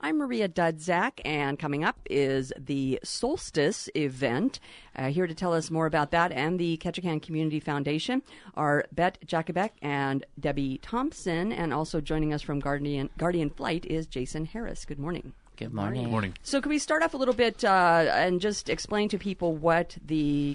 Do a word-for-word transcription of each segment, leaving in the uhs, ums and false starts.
I'm Maria Dudzak, and coming up is the Solstice event. Uh, here to tell us more about that and the Ketchikan Community Foundation are Bette Jacobek and Debbie Thompson, and also joining us from Guardian, Guardian Flight is Jason Harris. Good morning. Good morning. Good morning. So can we start off a little bit uh, and just explain to people what the,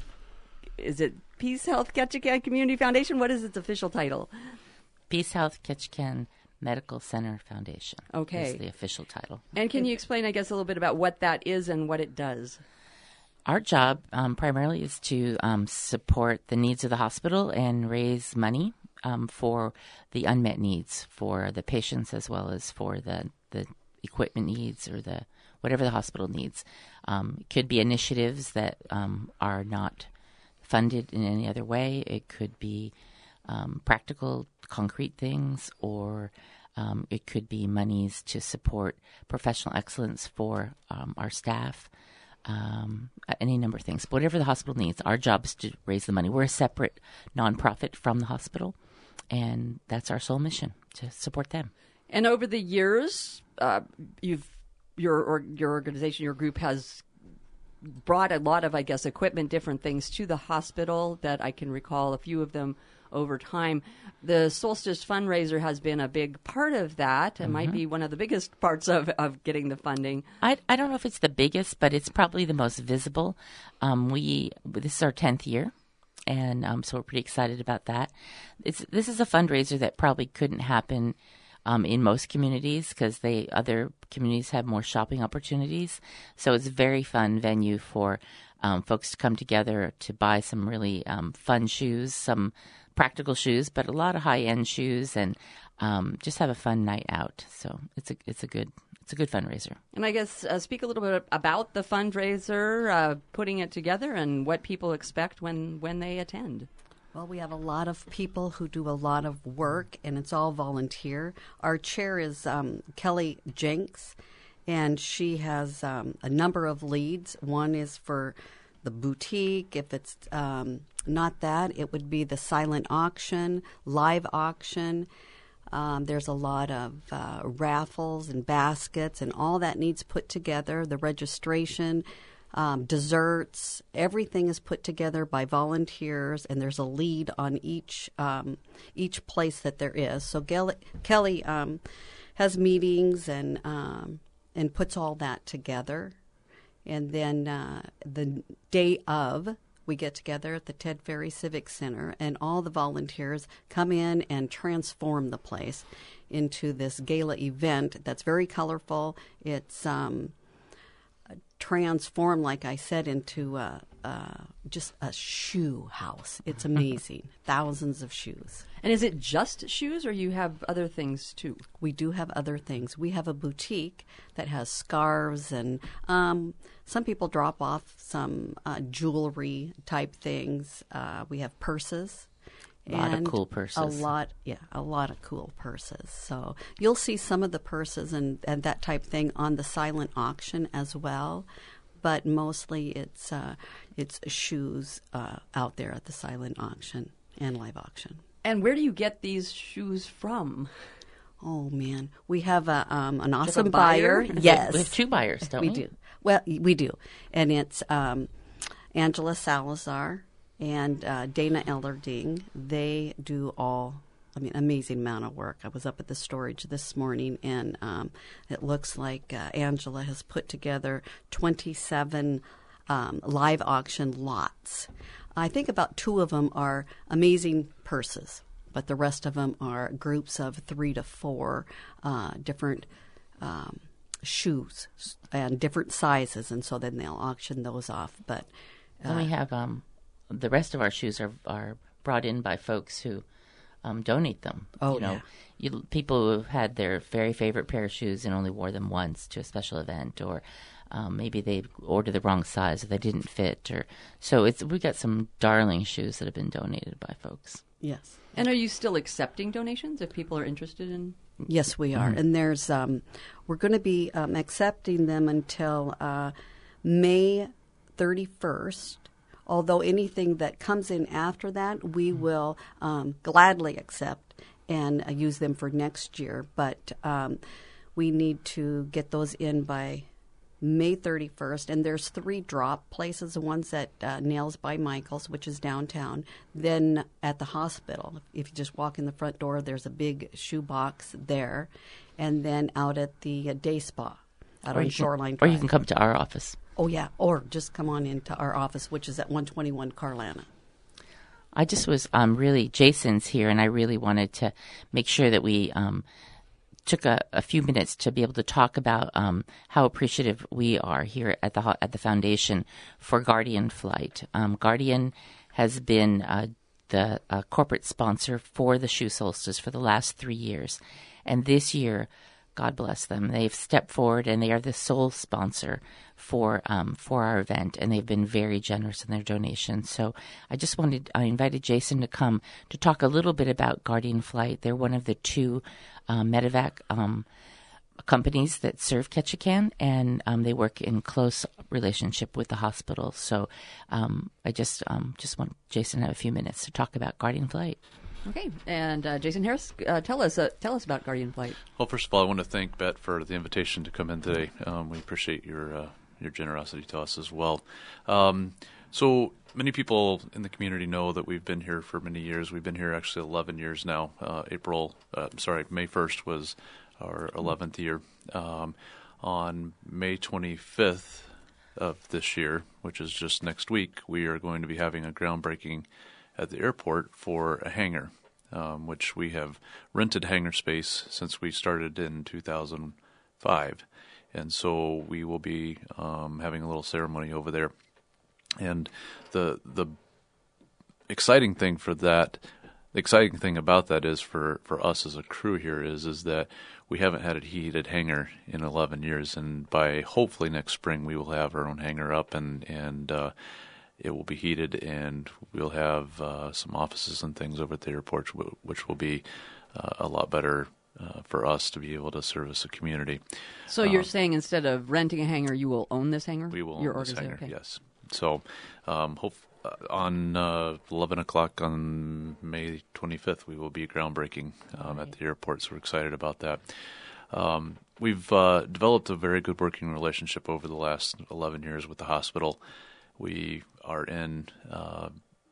is it Peace Health Ketchikan Community Foundation? What is its official title? Peace Health Ketchikan Medical Center Foundation. Okay. Is the official title. And can you explain, I guess, a little bit about what that is and what it does? Our job um, primarily is to um, support the needs of the hospital and raise money um, for the unmet needs for the patients as well as for the, the equipment needs or the whatever the hospital needs. Um, it could be initiatives that um, are not funded in any other way. It could be um, practical, concrete things, or um, it could be monies to support professional excellence for um, our staff, um, any number of things. But whatever the hospital needs, our job is to raise the money. We're a separate nonprofit from the hospital, and that's our sole mission, to support them. And over the years, uh, you've your or, your organization, your group has brought a lot of, I guess, equipment, different things to the hospital that I can recall a few of them over time. The Solstice fundraiser has been a big part of that. It mm-hmm. might be one of the biggest parts of, of getting the funding. I, I don't know if it's the biggest, but it's probably the most visible. Um, we this is our tenth year, and um, so we're pretty excited about that. It's this is a fundraiser that probably couldn't happen Um, in most communities because they other communities have more shopping opportunities. So it's a very fun venue for um, folks to come together to buy some really um, fun shoes, some practical shoes, but a lot of high-end shoes, and um, just have a fun night out. So it's a it's a good it's a good fundraiser. And I guess uh, speak a little bit about the fundraiser, uh, putting it together, and what people expect when when they attend. Well, we have a lot of people who do a lot of work, and it's all volunteer. Our chair is um, Kelly Jenks, and she has um, a number of leads. One is for the boutique. If it's um, not that, it would be the silent auction, live auction. Um, there's a lot of uh, raffles and baskets, and all that needs put together, the registration. Um, desserts, everything is put together by volunteers, and there's a lead on each um, each place that there is. So Kelly, Kelly um, has meetings and um, and puts all that together, and then uh, the day of, we get together at the Ted Ferry Civic Center, and all the volunteers come in and transform the place into this gala event that's very colorful. It's um, transformed, like I said, into uh, uh, just a shoe house. It's amazing. Thousands of shoes. And is it just shoes, or you have other things too? We do have other things. We have a boutique that has scarves, and um, some people drop off some uh, jewelry type things. Uh, we have purses. A lot and of cool purses. A lot, yeah, a lot of cool purses. So you'll see some of the purses and, and that type thing on the silent auction as well, but mostly it's uh, it's shoes uh, out there at the silent auction and live auction. And where do you get these shoes from? Oh man, we have a um, an Just awesome a buyer? buyer. Yes, We have two buyers, don't we? we do. Well, we do, and it's um, Angela Salazar and uh, Dana Ellerding. They do all, I mean, amazing amount of work. I was up at the storage this morning, and um, it looks like uh, Angela has put together twenty-seven um, live auction lots. I think about two of them are amazing purses, but the rest of them are groups of three to four uh, different um, shoes and different sizes, and so then they'll auction those off. But uh, Then we have um, the rest of our shoes are are brought in by folks who um, donate them. Oh, you know, yeah. you, people who have had their very favorite pair of shoes and only wore them once to a special event, or um, maybe they ordered the wrong size or they didn't fit, or so it's we got some darling shoes that have been donated by folks. yes. And are you still accepting donations if people are interested in? Yes, we are. Mm-hmm. And there's um, we're going to be um, accepting them until uh, May thirty-first. Although anything that comes in after that, we mm-hmm. will um, gladly accept and uh, use them for next year. But um, We need to get those in by May thirty-first, and there's three drop places. One's at uh, Nails by Michael's, which is downtown. Then at the hospital, if you just walk in the front door, there's a big shoe box there. And then out at the uh, day spa out or on you Shoreline can, Or Drive. you can come to our office. Oh, yeah, or just come on into our office, which is at one twenty-one Carlana. I just was um, really, Jason's here, and I really wanted to make sure that we um, took a, a few minutes to be able to talk about um, how appreciative we are here at the at the foundation for Guardian Flight. Um, Guardian has been uh, the uh, corporate sponsor for the Shoe Solstice for the last three years, and this year, God bless them, they've stepped forward and they are the sole sponsor for um, for our event, and they've been very generous in their donations. So I just wanted, I invited Jason to come to talk a little bit about Guardian Flight. They're one of the two um, medevac um, companies that serve Ketchikan, and um, they work in close relationship with the hospital. So um, I just um, just want Jason to have a few minutes to talk about Guardian Flight. Okay, and uh, Jason Harris, uh, tell us uh, tell us about Guardian Flight. Well, first of all, I want to thank Bet for the invitation to come in today. Um, we appreciate your uh, your generosity to us as well. Um, so many people in the community know that we've been here for many years. We've been here actually eleven years now. Uh, April, uh, sorry, May first was our eleventh year. Um, on May twenty-fifth of this year, which is just next week, we are going to be having a groundbreaking at the airport for a hangar, um, which we have rented hangar space since we started in two thousand five. And so we will be um, having a little ceremony over there. And the the exciting thing for that, the exciting thing about that is for, for us as a crew here is is that we haven't had a heated hangar in eleven years. And by hopefully next spring we will have our own hangar up, and, and uh, it will be heated, and we'll have uh, some offices and things over at the airport, which will be uh, a lot better uh, for us to be able to service the community. So you're um, saying instead of renting a hangar, you will own this hangar? We will Your own this hangar, okay. yes. So um, hope, uh, on uh, eleven o'clock on May twenty-fifth, we will be groundbreaking um, right. at the airport, so we're excited about that. Um, we've uh, developed a very good working relationship over the last eleven years with the hospital. We are in uh,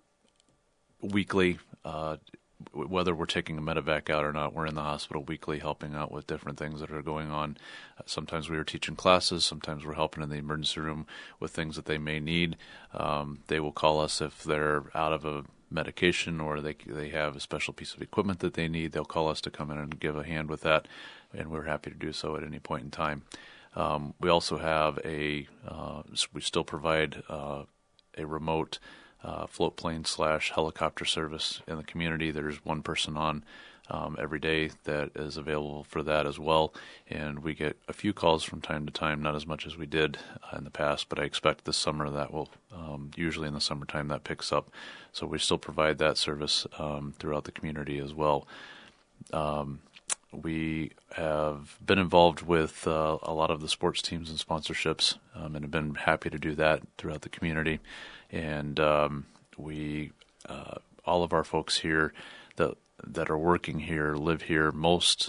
weekly, uh, whether we're taking a medevac out or not, we're in the hospital weekly helping out with different things that are going on. Uh, sometimes we are teaching classes. Sometimes we're helping in the emergency room with things that they may need. Um, they will call us if they're out of a medication or they they have a special piece of equipment that they need. They'll call us to come in and give a hand with that, and we're happy to do so at any point in time. Um, we also have a, uh, we still provide uh, a remote uh, float plane slash helicopter service in the community. There's one person on um, every day that is available for that as well. And we get a few calls from time to time, not as much as we did uh, in the past, but I expect this summer that will, um, usually in the summertime that picks up. So we still provide that service um, throughout the community as well. Um, We have been involved with uh, a lot of the sports teams and sponsorships, um, and have been happy to do that throughout the community. And um, we, uh, all of our folks here that that are working here, live here. Most,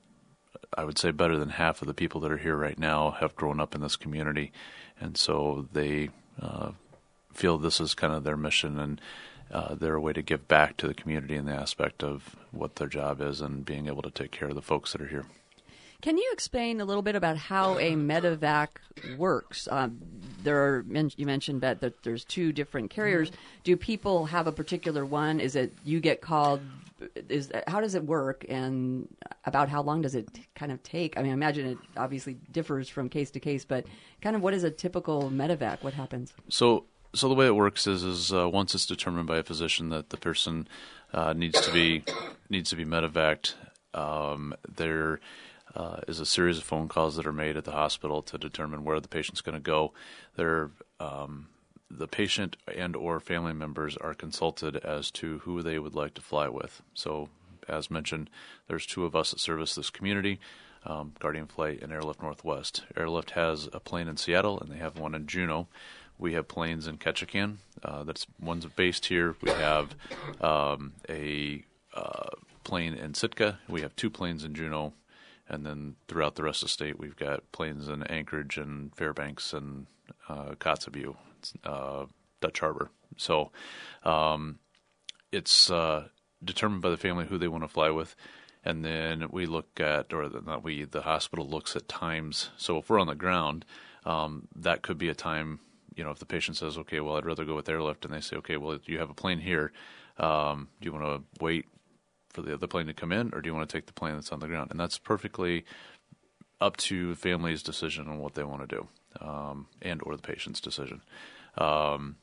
I would say, better than half of the people that are here right now have grown up in this community, and so they uh, feel this is kind of their mission, and Uh, they're a way to give back to the community in the aspect of what their job is and being able to take care of the folks that are here. Can you explain a little bit about how a medevac works? Um, there are, you mentioned, Bet, that there's two different carriers. Do people have a particular one? Is it you get called? Is how does it work, and about how long does it kind of take? I mean, I imagine it obviously differs from case to case, but kind of what is a typical medevac? What happens? So. So the way it works is, is uh, once it's determined by a physician that the person uh, needs to be needs to be medevaced, um, there uh, is a series of phone calls that are made at the hospital to determine where the patient's going to go. There, um, the patient and or family members are consulted as to who they would like to fly with. So, as mentioned, there's two of us that service this community. Um, Guardian Flight and Airlift Northwest. Airlift has a plane in Seattle, and they have one in Juneau. We have planes in Ketchikan. Uh, that's one's based here. We have um, a uh, plane in Sitka. We have two planes in Juneau, And then throughout the rest of the state, we've got planes in Anchorage and Fairbanks and uh, Kotzebue, uh, Dutch Harbor. So um, it's uh, determined by the family who they want to fly with. And then we look at, or not we, the hospital looks at times. So if we're on the ground, um, that could be a time, you know, if the patient says, okay, well, I'd rather go with airlift, and they say, okay, well, you have a plane here. Um, do you want to wait for the other plane to come in, or do you want to take the plane that's on the ground? And that's perfectly up to the family's decision on what they want to do, um, and or the patient's decision. Um,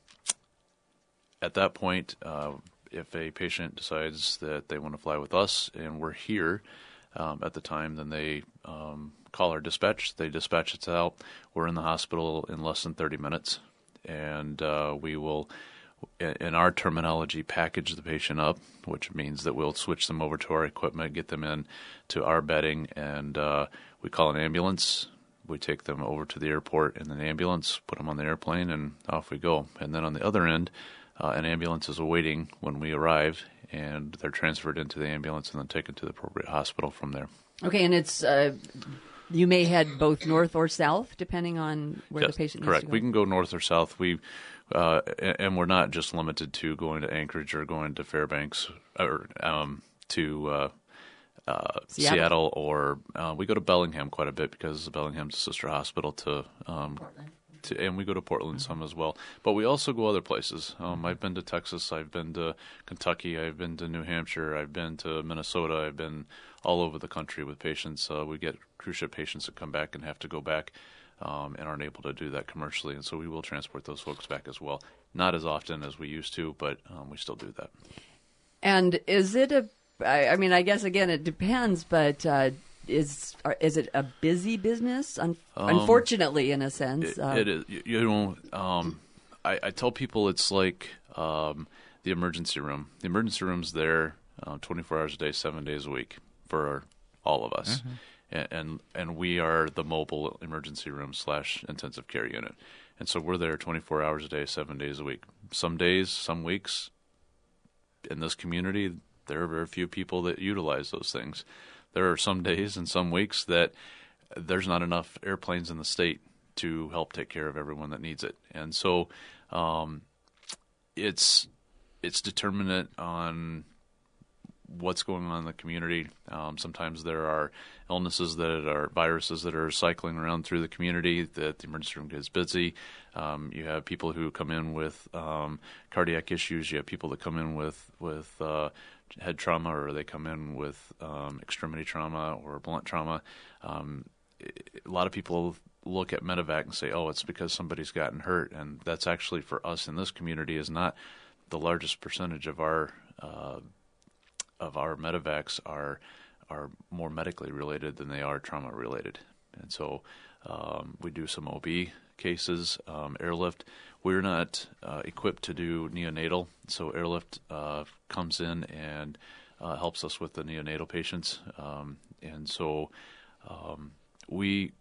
at that point, uh, if a patient decides that they want to fly with us and we're here um, at the time, then they um, call our dispatch. They dispatch us out. We're in the hospital in less than thirty minutes, and uh, we will, in our terminology, package the patient up, which means that we'll switch them over to our equipment, get them in to our bedding, and uh, we call an ambulance. We take them over to the airport in an ambulance, put them on the airplane, and off we go. And then on the other end, uh, an ambulance is awaiting when we arrive, and they're transferred into the ambulance and then taken to the appropriate hospital from there. Okay, and it's uh, you may head both north or south, depending on where Yes, the patient correct. needs to go. We can go north or south. We uh, and we're not just limited to going to Anchorage or going to Fairbanks or um, to uh, uh, Seattle. Seattle, or uh, we go to Bellingham quite a bit because Bellingham's a sister hospital to um, To, and we go to Portland mm-hmm. some as well. But we also go other places. Um, I've been to Texas. I've been to Kentucky. I've been to New Hampshire. I've been to Minnesota. I've been all over the country with patients. Uh, we get cruise ship patients that come back and have to go back um, and aren't able to do that commercially. And so we will transport those folks back as well. Not as often as we used to, but um, we still do that. And is it a, I, I mean, I guess, again, it depends, but uh, is is it a busy business? Un- um, unfortunately, in a sense. It, uh, it is. You, you know, um, I, I tell people it's like um, the emergency room. The emergency room's there uh, twenty-four hours a day, seven days a week for all of us. Mm-hmm. And, and and we are the mobile emergency room slash intensive care unit. And so we're there twenty-four hours a day, seven days a week. Some days, some weeks, in this community, there are very few people that utilize those things. There are some days and some weeks that there's not enough airplanes in the state to help take care of everyone that needs it. And so um, it's it's determinant on what's going on in the community. Um, sometimes there are illnesses that are viruses that are cycling around through the community that the emergency room gets busy. Um, you have people who come in with um, cardiac issues. You have people that come in with, with uh, head trauma, or they come in with um, extremity trauma or blunt trauma. Um, a lot of people look at medevac and say, oh, it's because somebody's gotten hurt. And that's actually, for us in this community, is not the largest percentage of our uh, of our medevacs are are more medically related than they are trauma related. And so um, we do some O B cases, um, airlift. We're not uh, equipped to do neonatal, so airlift uh, comes in and uh, helps us with the neonatal patients. Um, and so um, we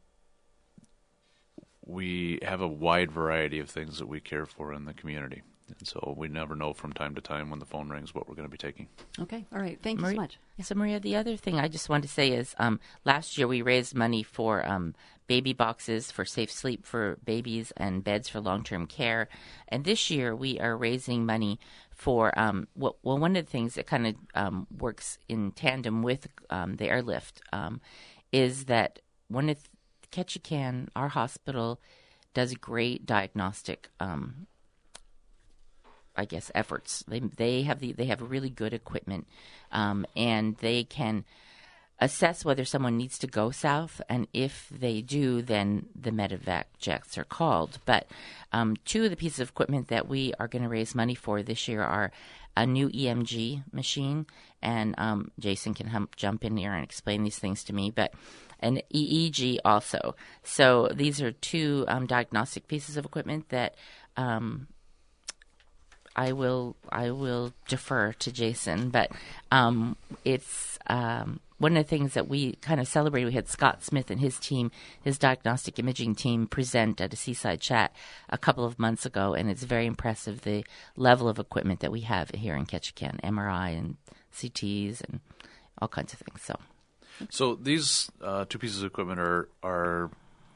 we have a wide variety of things that we care for in the community. And so we never know from time to time when the phone rings what we're going to be taking. Okay. All right. Thank Maria, you so much. So, Maria, the other thing I just wanted to say is um, last year we raised money for um, baby boxes for safe sleep for babies and beds for long-term care. And this year we are raising money for, um, well, well, one of the things that kind of um, works in tandem with um, the airlift um, is that one of Ketchikan, our hospital, does great diagnostic um I guess efforts. They they have the they have really good equipment, um, and they can assess whether someone needs to go south, and if they do, then the medevac jets are called. But um, two of the pieces of equipment that we are going to raise money for this year are a new E M G machine, and um, Jason can hum, jump in here and explain these things to me, but an E E G also. So these are two um, diagnostic pieces of equipment that um, I will I will defer to Jason, but um, it's um, one of the things that we kind of celebrated. We had Scott Smith and his team, his diagnostic imaging team, present at a Seaside Chat a couple of months ago, and it's very impressive the level of equipment that we have here in Ketchikan, M R I and C Ts and all kinds of things. So, So these uh, two pieces of equipment are are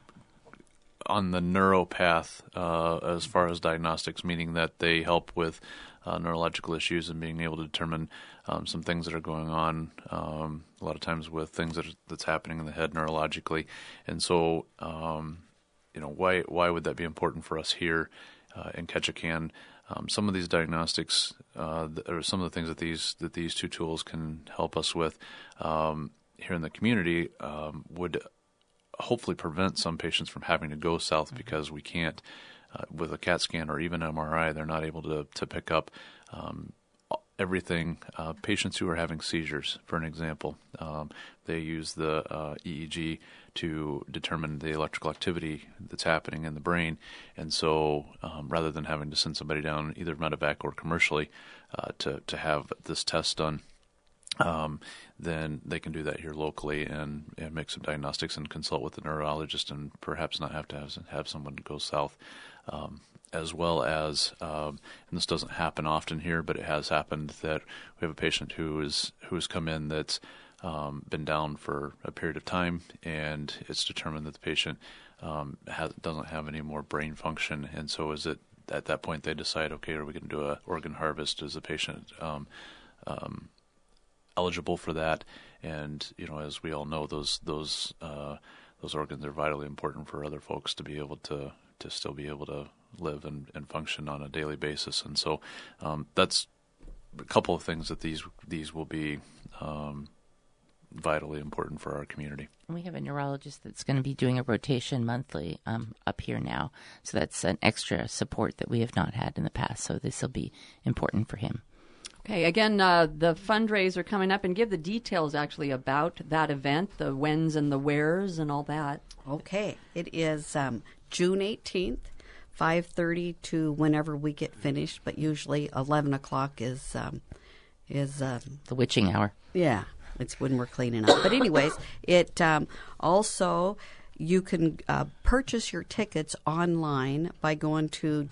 on the neuro path uh, as far as diagnostics, meaning that they help with uh, neurological issues and being able to determine um, some things that are going on. Um, a lot of times with things that are, that's happening in the head neurologically, and so um, you know why why would that be important for us here uh, in Ketchikan? Um, some of these diagnostics, uh, or some of the things that these that these two tools can help us with um, here in the community um, would hopefully prevent some patients from having to go south because we can't, uh, with a CAT scan or even M R I, they're not able to to pick up um, everything. Uh, patients who are having seizures, for an example, um, they use the uh, E E G to determine the electrical activity that's happening in the brain. And so um, rather than having to send somebody down either medevac or commercially uh, to, to have this test done, um, then they can do that here locally and, and make some diagnostics and consult with the neurologist and perhaps not have to have, have someone go south. Um, as well as, um, and this doesn't happen often here, but it has happened that we have a patient who is who has come in that's um, been down for a period of time, and it's determined that the patient um, has, doesn't have any more brain function, and so is it at that point they decide, okay, are we going to do an organ harvest? Is the patient um, um, eligible for that? And you know, as we all know, those those uh, those organs are vitally important for other folks to be able to to still be able to live and, and function on a daily basis. And so um, that's a couple of things that these these will be um, vitally important for our community. We have a neurologist that's going to be doing a rotation monthly um, up here now. So that's an extra support that we have not had in the past. So this will be important for him. Okay, again, uh, the fundraiser coming up, and give the details actually about that event, the whens and the wheres and all that. Okay, it is um, June eighteenth, five thirty to whenever we get finished, but usually eleven o'clock is, um, is um, The witching hour. yeah, it's when we're cleaning up. But anyways, it um, also, you can uh, purchase your tickets online by going to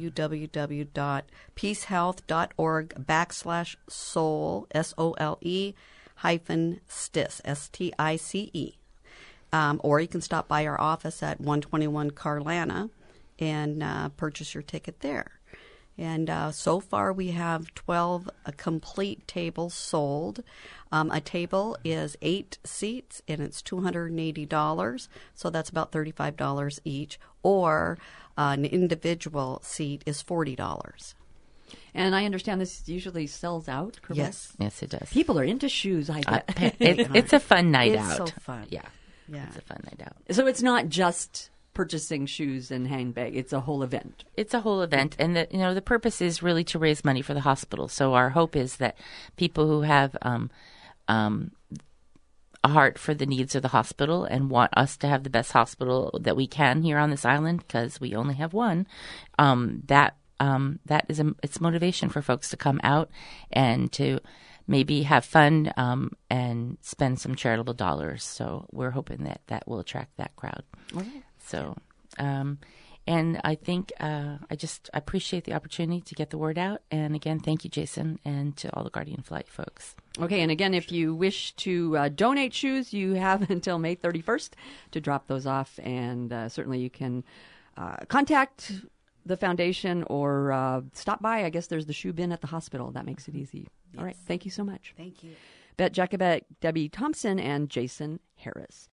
www.peacehealth.org backslash soul, S O L E, hyphen STICE, S T I C E. Um, or you can stop by our office at one twenty-one Carlana and uh, purchase your ticket there. And uh, so far we have twelve uh, complete tables sold. Um, a table is eight seats, and it's two hundred eighty dollars, so that's about thirty-five dollars each. Or uh, an individual seat is forty dollars. And I understand this usually sells out, correct? Yes. Yes, it does. People are into shoes, I Uh, bet. it, it's a fun night It's out. so fun. Yeah. Yeah. It's a fun night out. So it's not just purchasing shoes and handbag. It's a whole event. It's a whole event, and the you know the purpose is really to raise money for the hospital. So our hope is that people who have um, um, a heart for the needs of the hospital and want us to have the best hospital that we can here on this island, because we only have one, um, that um, that is a, it's motivation for folks to come out and to maybe have fun um, and spend some charitable dollars. So we're hoping that that will attract that crowd. Okay. So, um, and I think uh, I just appreciate the opportunity to get the word out. And again, thank you, Jason, and to all the Guardian Flight folks. Okay, and again, if you wish to uh, donate shoes, you have until May thirty-first to drop those off. And uh, certainly you can uh, contact the foundation or uh, stop by. I guess there's the shoe bin at the hospital. That makes it easy. All right, thank you so much. Thank you. Bette Jacobet, Debbie Thompson, and Jason Harris.